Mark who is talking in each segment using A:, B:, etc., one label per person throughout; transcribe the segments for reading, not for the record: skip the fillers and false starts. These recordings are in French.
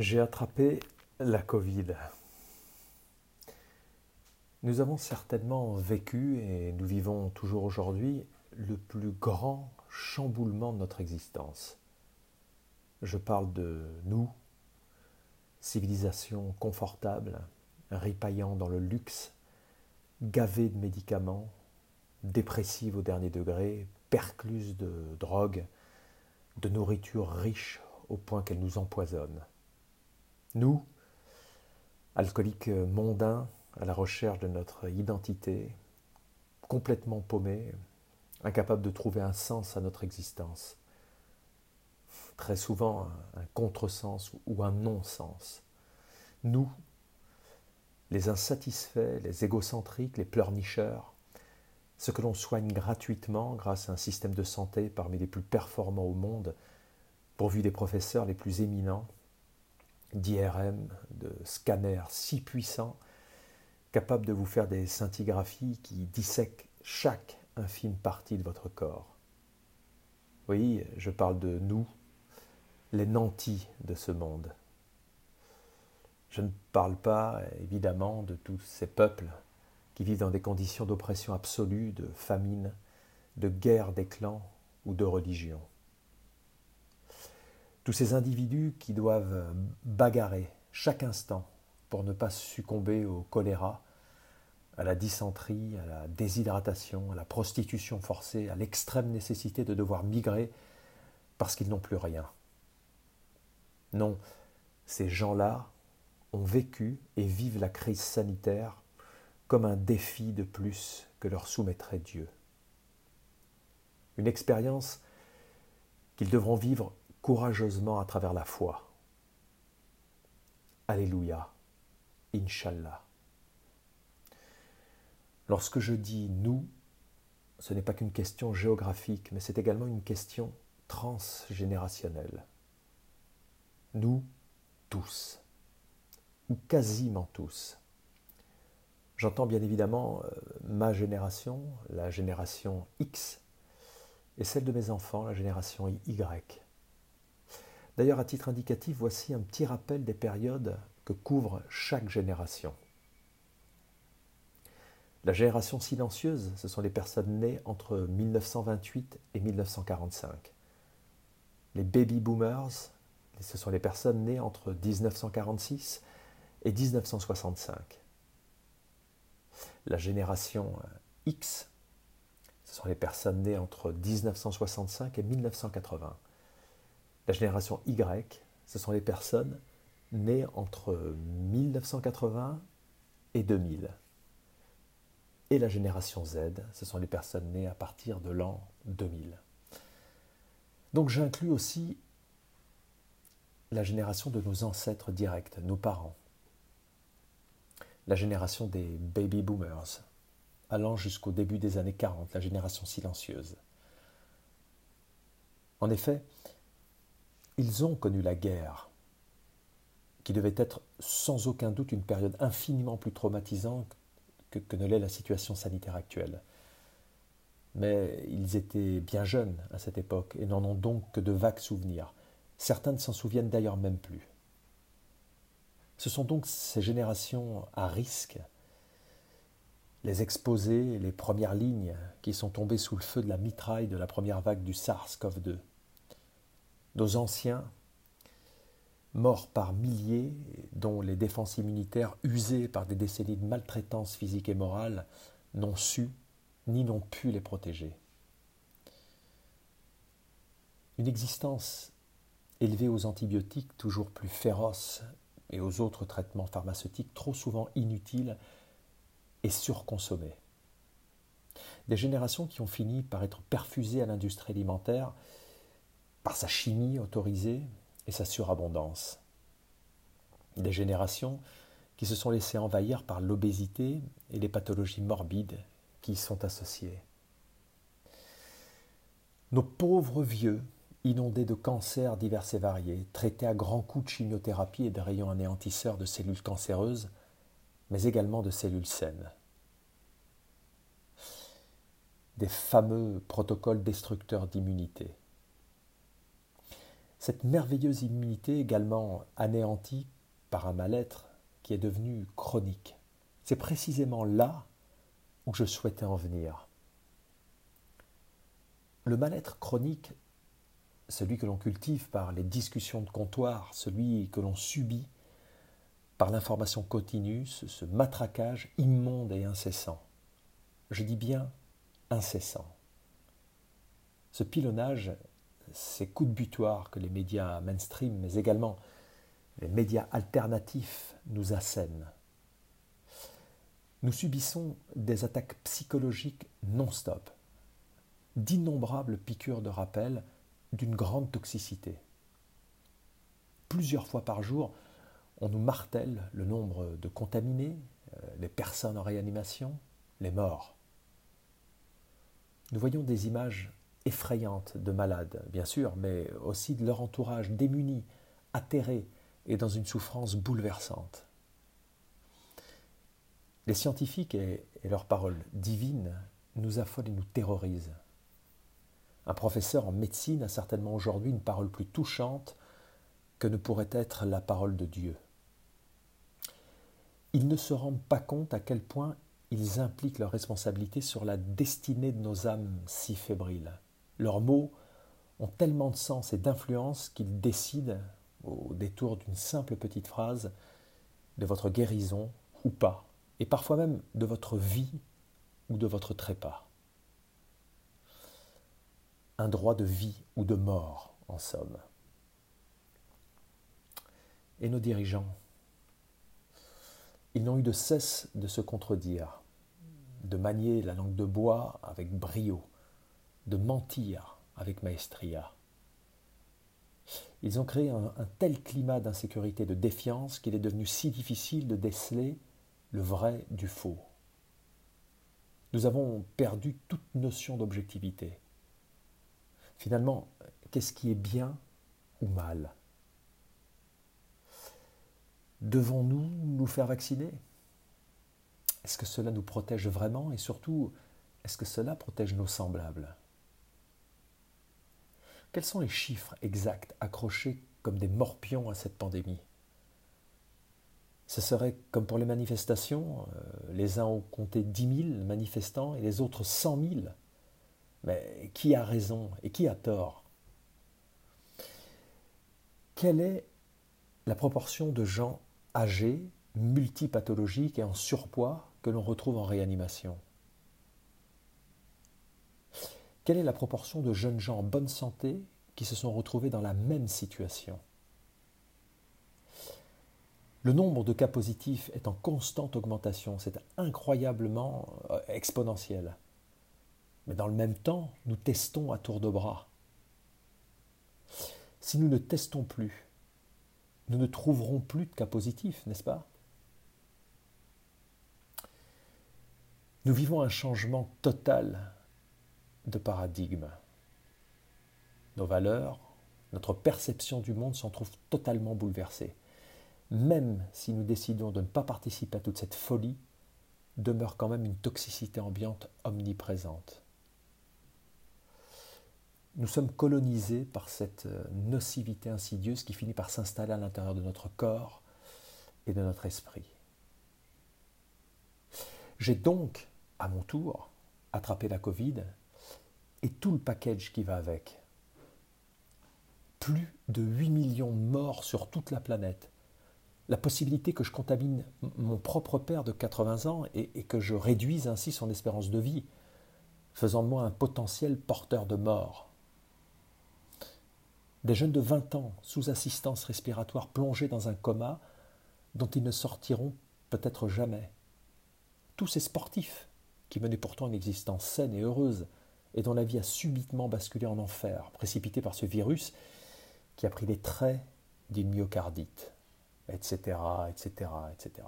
A: J'ai attrapé la Covid. Nous avons certainement vécu, et nous vivons toujours aujourd'hui, le plus grand chamboulement de notre existence. Je parle de nous, civilisation confortable, ripaillant dans le luxe, gavée de médicaments, dépressive au dernier degré, percluse de drogue, de nourriture riche au point qu'elle nous empoisonne. Nous, alcooliques mondains à la recherche de notre identité, complètement paumés, incapables de trouver un sens à notre existence. Très souvent un contresens ou un non-sens. Nous, les insatisfaits, les égocentriques, les pleurnicheurs, ceux que l'on soigne gratuitement grâce à un système de santé parmi les plus performants au monde, pourvu des professeurs les plus éminents, d'IRM, de scanners si puissants, capables de vous faire des scintigraphies qui dissèquent chaque infime partie de votre corps. Oui, je parle de nous, les nantis de ce monde. Je ne parle pas, évidemment, de tous ces peuples qui vivent dans des conditions d'oppression absolue, de famine, de guerre des clans ou de religion. Tous ces individus qui doivent bagarrer chaque instant pour ne pas succomber au choléra, à la dysenterie, à la déshydratation, à la prostitution forcée, à l'extrême nécessité de devoir migrer parce qu'ils n'ont plus rien. Non, ces gens-là ont vécu et vivent la crise sanitaire comme un défi de plus que leur soumettrait Dieu. Une expérience qu'ils devront vivre courageusement à travers la foi. Alléluia, Inch'Allah. Lorsque je dis nous, ce n'est pas qu'une question géographique, mais c'est également une question transgénérationnelle. Nous tous, ou quasiment tous. J'entends bien évidemment ma génération, la génération X, et celle de mes enfants, la génération Y. D'ailleurs, à titre indicatif, voici un petit rappel des périodes que couvre chaque génération. La génération silencieuse, ce sont les personnes nées entre 1928 et 1945. Les baby boomers, ce sont les personnes nées entre 1946 et 1965. La génération X, ce sont les personnes nées entre 1965 et 1980. La génération Y, ce sont les personnes nées entre 1980 et 2000. Et la génération Z, ce sont les personnes nées à partir de l'an 2000. Donc j'inclus aussi la génération de nos ancêtres directs, nos parents. La génération des baby boomers, allant jusqu'au début des années 40, la génération silencieuse. En effet, ils ont connu la guerre, qui devait être sans aucun doute une période infiniment plus traumatisante que ne l'est la situation sanitaire actuelle. Mais ils étaient bien jeunes à cette époque et n'en ont donc que de vagues souvenirs. Certains ne s'en souviennent d'ailleurs même plus. Ce sont donc ces générations à risque, les exposés, les premières lignes, qui sont tombées sous le feu de la mitraille de la première vague du SARS-CoV-2. Nos anciens, morts par milliers, dont les défenses immunitaires usées par des décennies de maltraitance physique et morale, n'ont su ni n'ont pu les protéger. Une existence élevée aux antibiotiques toujours plus féroces et aux autres traitements pharmaceutiques trop souvent inutiles et surconsommés. Des générations qui ont fini par être perfusées à l'industrie alimentaire par sa chimie autorisée et sa surabondance. Des générations qui se sont laissées envahir par l'obésité et les pathologies morbides qui y sont associées. Nos pauvres vieux, inondés de cancers divers et variés, traités à grands coups de chimiothérapie et de rayons anéantisseurs de cellules cancéreuses, mais également de cellules saines. Des fameux protocoles destructeurs d'immunité. Cette merveilleuse immunité également anéantie par un mal-être qui est devenu chronique. C'est précisément là où je souhaitais en venir. Le mal-être chronique, celui que l'on cultive par les discussions de comptoir, celui que l'on subit par l'information continue, ce matraquage immonde et incessant. Je dis bien incessant. Ce pilonnage, ces coups de butoir que les médias mainstream, mais également les médias alternatifs nous assènent. Nous subissons des attaques psychologiques non-stop, d'innombrables piqûres de rappel d'une grande toxicité. Plusieurs fois par jour, on nous martèle le nombre de contaminés, les personnes en réanimation, les morts. Nous voyons des images effrayantes de malades, bien sûr, mais aussi de leur entourage démunis, atterrés et dans une souffrance bouleversante. Les scientifiques et leurs paroles divines nous affolent et nous terrorisent. Un professeur en médecine a certainement aujourd'hui une parole plus touchante que ne pourrait être la parole de Dieu. Ils ne se rendent pas compte à quel point ils impliquent leur responsabilité sur la destinée de nos âmes si fébriles. Leurs mots ont tellement de sens et d'influence qu'ils décident, au détour d'une simple petite phrase, de votre guérison ou pas, et parfois même de votre vie ou de votre trépas. Un droit de vie ou de mort, en somme. Et nos dirigeants, ils n'ont eu de cesse de se contredire, de manier la langue de bois avec brio, de mentir avec maestria. Ils ont créé un tel climat d'insécurité, de défiance, qu'il est devenu si difficile de déceler le vrai du faux. Nous avons perdu toute notion d'objectivité. Finalement, qu'est-ce qui est bien ou mal ? Devons-nous nous faire vacciner ? Est-ce que cela nous protège vraiment ? Et surtout, est-ce que cela protège nos semblables ? Quels sont les chiffres exacts accrochés comme des morpions à cette pandémie ? Ce serait comme pour les manifestations, les uns ont compté 10 000 manifestants et les autres 100 000. Mais qui a raison et qui a tort ? Quelle est la proportion de gens âgés, multipathologiques et en surpoids que l'on retrouve en réanimation ? Quelle est la proportion de jeunes gens en bonne santé qui se sont retrouvés dans la même situation ? Le nombre de cas positifs est en constante augmentation, c'est incroyablement exponentiel. Mais dans le même temps, nous testons à tour de bras. Si nous ne testons plus, nous ne trouverons plus de cas positifs, n'est-ce pas ? Nous vivons un changement total de paradigme. Nos valeurs, notre perception du monde s'en trouvent totalement bouleversées. Même si nous décidons de ne pas participer à toute cette folie, demeure quand même une toxicité ambiante omniprésente. Nous sommes colonisés par cette nocivité insidieuse qui finit par s'installer à l'intérieur de notre corps et de notre esprit. J'ai donc, à mon tour, attrapé la Covid et tout le package qui va avec. Plus de 8 millions de morts sur toute la planète. La possibilité que je contamine mon propre père de 80 ans et que je réduise ainsi son espérance de vie, faisant de moi un potentiel porteur de mort. Des jeunes de 20 ans sous assistance respiratoire plongés dans un coma dont ils ne sortiront peut-être jamais. Tous ces sportifs qui menaient pourtant une existence saine et heureuse et dont la vie a subitement basculé en enfer, précipité par ce virus qui a pris les traits d'une myocardite, etc., etc., etc.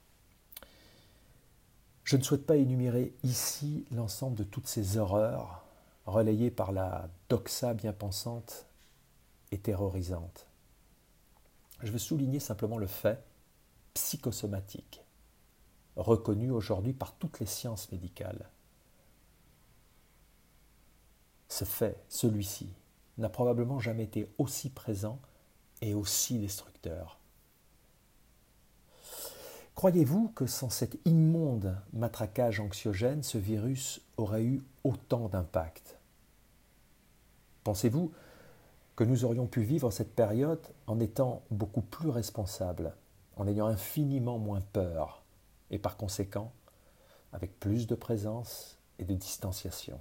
A: Je ne souhaite pas énumérer ici l'ensemble de toutes ces horreurs relayées par la doxa bien pensante et terrorisante. Je veux souligner simplement le fait psychosomatique, reconnu aujourd'hui par toutes les sciences médicales. Ce fait, celui-ci, n'a probablement jamais été aussi présent et aussi destructeur. Croyez-vous que sans cet immonde matraquage anxiogène, ce virus aurait eu autant d'impact? Pensez-vous que nous aurions pu vivre cette période en étant beaucoup plus responsables, en ayant infiniment moins peur, et par conséquent, avec plus de présence et de distanciation?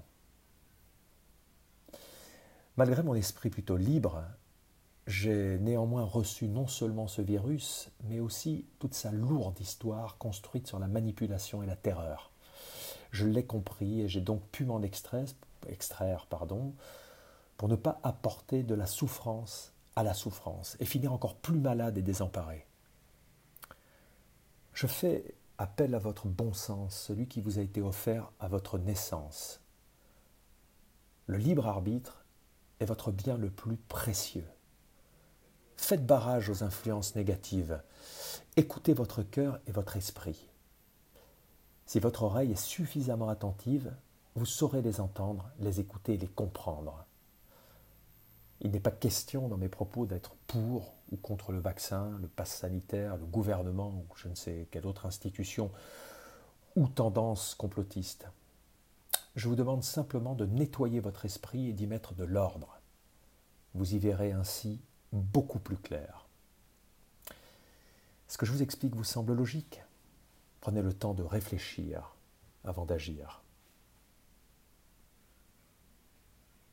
A: Malgré mon esprit plutôt libre, j'ai néanmoins reçu non seulement ce virus, mais aussi toute sa lourde histoire construite sur la manipulation et la terreur. Je l'ai compris et j'ai donc pu m'en extraire, pour ne pas apporter de la souffrance à la souffrance et finir encore plus malade et désemparé. Je fais appel à votre bon sens, celui qui vous a été offert à votre naissance. Le libre arbitre est votre bien le plus précieux. Faites barrage aux influences négatives. Écoutez votre cœur et votre esprit. Si votre oreille est suffisamment attentive, vous saurez les entendre, les écouter et les comprendre. Il n'est pas question dans mes propos d'être pour ou contre le vaccin, le pass sanitaire, le gouvernement ou je ne sais quelle autre institution ou tendance complotiste. Je vous demande simplement de nettoyer votre esprit et d'y mettre de l'ordre. Vous y verrez ainsi beaucoup plus clair. Ce que je vous explique vous semble logique? Prenez le temps de réfléchir avant d'agir.